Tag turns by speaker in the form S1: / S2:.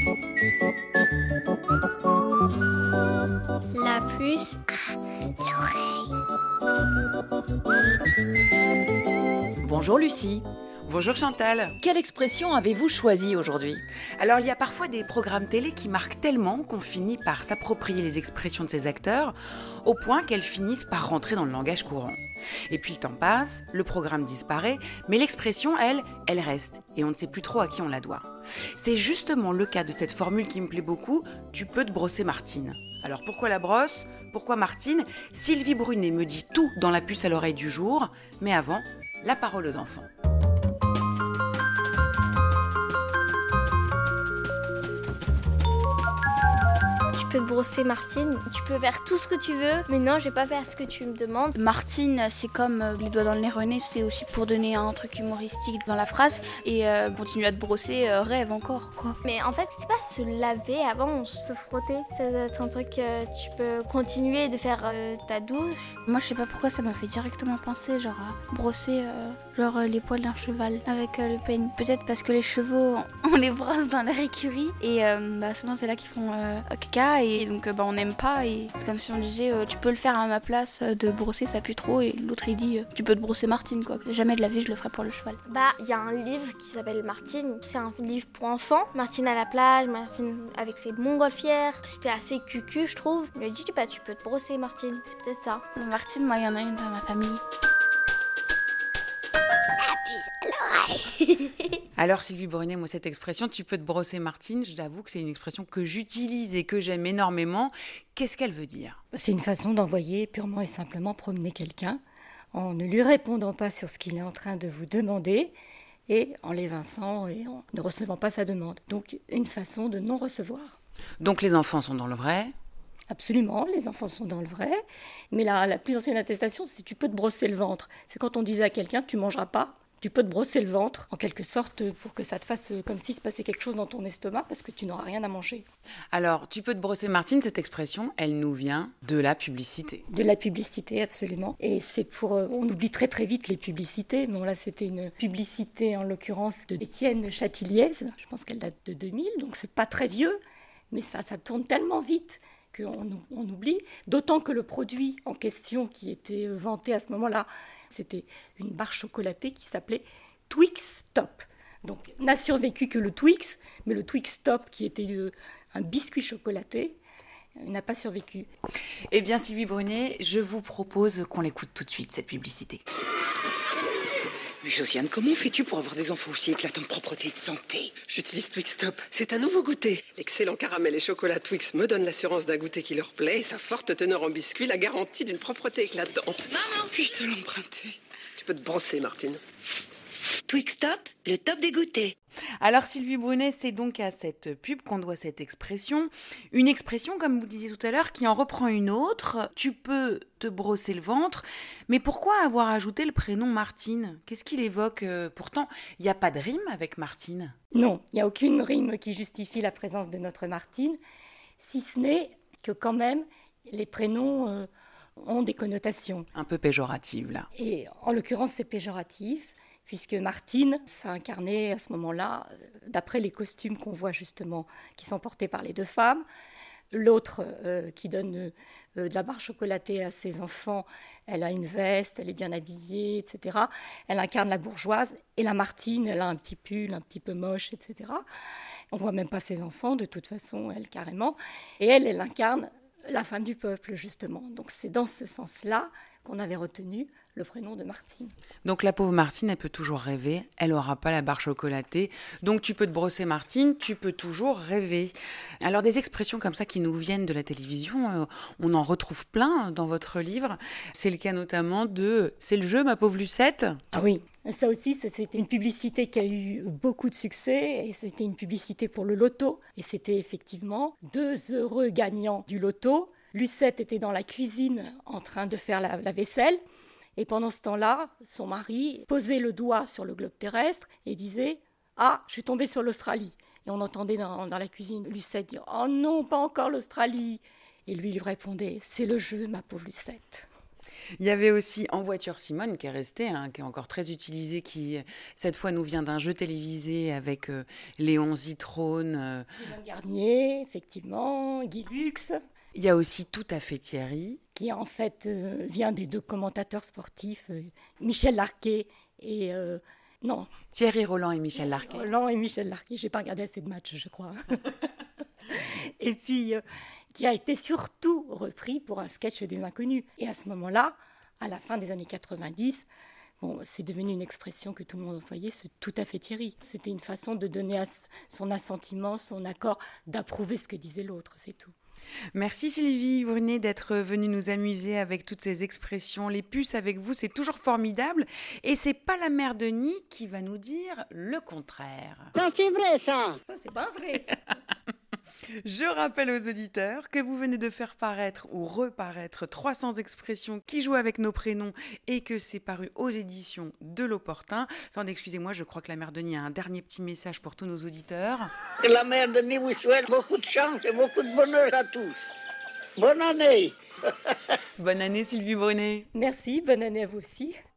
S1: La puce à l'oreille.
S2: Bonjour Lucie.
S3: Bonjour Chantal.
S2: Quelle expression avez-vous choisie aujourd'hui ?
S3: Alors il y a parfois des programmes télé qui marquent tellement qu'on finit par s'approprier les expressions de ces acteurs au point qu'elles finissent par rentrer dans le langage courant. Et puis le temps passe, le programme disparaît, mais l'expression, elle reste et on ne sait plus trop à qui on la doit. C'est justement le cas de cette formule qui me plaît beaucoup, tu peux te brosser Martine. Alors pourquoi la brosse ? Pourquoi Martine ? Sylvie Brunet me dit tout dans la puce à l'oreille du jour, mais avant, la parole aux enfants.
S1: Tu peux te brosser Martine, tu peux faire tout ce que tu veux, mais non, je vais pas faire ce que tu me demandes.
S4: Martine, c'est comme les doigts dans le nez René, c'est aussi pour donner un truc humoristique dans la phrase et continuer à te brosser, rêve encore quoi.
S1: Mais en fait, c'est pas se laver avant, se frotter. Ça doit être un truc que tu peux continuer de faire ta douche.
S4: Moi, je sais pas pourquoi ça m'a fait directement penser genre à brosser les poils d'un cheval avec le peigne. Peut-être parce que les chevaux, on les brosse dans leur écurie et souvent c'est là qu'ils font caca. Et donc on n'aime pas et c'est comme si on disait tu peux le faire à ma place de brosser ça pue trop et l'autre il dit tu peux te brosser Martine quoi. Jamais de la vie je le ferai pour le cheval.
S1: Il y a un livre qui s'appelle Martine, c'est un livre pour enfants. Martine à la plage, Martine avec ses montgolfières. C'était assez cucu je trouve. Il a dit tu peux te brosser Martine, c'est peut-être ça.
S4: Martine, moi il y en a une dans ma famille.
S3: Alors Sylvie Brunet, moi cette expression, tu peux te brosser Martine, je l'avoue que c'est une expression que j'utilise et que j'aime énormément. Qu'est-ce qu'elle veut dire ?
S5: C'est une façon d'envoyer purement et simplement promener quelqu'un en ne lui répondant pas sur ce qu'il est en train de vous demander et en l'évinçant et en ne recevant pas sa demande. Donc une façon de non recevoir.
S3: Donc les enfants sont dans le vrai ?
S5: Absolument, les enfants sont dans le vrai. Mais la plus ancienne attestation, c'est tu peux te brosser le ventre. C'est quand on disait à quelqu'un tu mangeras pas. Tu peux te brosser le ventre, en quelque sorte, pour que ça te fasse comme s'il se passait quelque chose dans ton estomac, parce que tu n'auras rien à manger.
S3: Alors, tu peux te brosser Martine, cette expression, elle nous vient de la publicité.
S5: De la publicité, absolument. Et c'est pour... on oublie très très vite les publicités. Bon, là, c'était une publicité, en l'occurrence, de Étienne Chatiliez. Je pense qu'elle date de 2000, donc c'est pas très vieux. Mais ça tourne tellement vite qu'on oublie. D'autant que le produit en question qui était vanté à ce moment-là, c'était une barre chocolatée qui s'appelait Twix Top. Donc, n'a survécu que le Twix, mais le Twix Top, qui était un biscuit chocolaté, n'a pas survécu.
S3: Eh bien, Sylvie Brunet, je vous propose qu'on l'écoute tout de suite, cette publicité.
S6: Mais Josiane, comment fais-tu pour avoir des enfants aussi éclatants de propreté et de santé ? J'utilise Twix Top. C'est un nouveau goûter. L'excellent caramel et chocolat Twix me donne l'assurance d'un goûter qui leur plaît et sa forte teneur en biscuit la garantie d'une propreté éclatante. Maman, puis-je te l'emprunter ? Tu peux te brosser, Martine.
S7: Twix Top, le top des goûters.
S3: Alors Sylvie Brunet, c'est donc à cette pub qu'on doit cette expression. Une expression, comme vous disiez tout à l'heure, qui en reprend une autre. Tu peux te brosser le ventre. Mais pourquoi avoir ajouté le prénom Martine ? Qu'est-ce qu'il évoque ? Pourtant, il n'y a pas de rime avec Martine.
S5: Non, il n'y a aucune rime qui justifie la présence de notre Martine, si ce n'est que quand même, les prénoms ont des connotations.
S3: Un peu péjoratives, là.
S5: Et en l'occurrence, c'est péjoratif. Puisque Martine, ça incarnait à ce moment-là, d'après les costumes qu'on voit justement, qui sont portés par les deux femmes. L'autre qui donne de la barre chocolatée à ses enfants, elle a une veste, elle est bien habillée, etc. Elle incarne la bourgeoise. Et la Martine, elle a un petit pull, un petit peu moche, etc. On ne voit même pas ses enfants, de toute façon, elle carrément. Et elle incarne la femme du peuple, justement. Donc c'est dans ce sens-là qu'on avait retenu le prénom de Martine.
S3: Donc la pauvre Martine, elle peut toujours rêver, elle n'aura pas la barre chocolatée. Donc tu peux te brosser Martine, tu peux toujours rêver. Alors des expressions comme ça qui nous viennent de la télévision, on en retrouve plein dans votre livre. C'est le cas notamment de « C'est le jeu, ma pauvre Lucette ».
S5: Ah oui, ça aussi, c'était une publicité qui a eu beaucoup de succès et c'était une publicité pour le loto. Et c'était effectivement 2 heureux gagnants du loto. Lucette était dans la cuisine en train de faire la vaisselle. Et pendant ce temps-là, son mari posait le doigt sur le globe terrestre et disait « Ah, je suis tombée sur l'Australie ». Et on entendait dans la cuisine Lucette dire « Oh non, pas encore l'Australie ». Et lui répondait « C'est le jeu, ma pauvre Lucette ».
S3: Il y avait aussi En voiture Simone qui est resté, qui est encore très utilisé, qui cette fois nous vient d'un jeu télévisé avec Léon Zitrone.
S5: Simone Garnier, effectivement, Guy Lux.
S3: Il y a aussi Tout à fait Thierry.
S5: Qui en fait vient des 2 commentateurs sportifs, Michel Larquet et... non.
S3: Thierry Roland et Michel Larquet.
S5: Roland et Michel Larquet, j'ai pas regardé assez de matchs, je crois. Et puis, qui a été surtout repris pour un sketch des Inconnus. Et à ce moment-là, à la fin des années 90, bon, c'est devenu une expression que tout le monde employait, c'est Tout à fait Thierry. C'était une façon de donner son assentiment, son accord, d'approuver ce que disait l'autre, c'est tout.
S3: Merci Sylvie Brunet d'être venue nous amuser avec toutes ces expressions. Les puces avec vous, c'est toujours formidable. Et c'est pas la mère Denis qui va nous dire le contraire.
S8: Ça, c'est vrai, ça.
S5: Ça, c'est pas vrai, ça.
S3: Je rappelle aux auditeurs que vous venez de faire paraître ou reparaître 300 expressions qui jouent avec nos prénoms et que c'est paru aux éditions de l'Opportun. Excusez-moi, je crois que la mère Denis a un dernier petit message pour tous nos auditeurs.
S8: La mère Denis vous souhaite beaucoup de chance et beaucoup de bonheur à tous. Bonne année.
S3: Bonne année Sylvie Brunet.
S5: Merci, bonne année à vous aussi.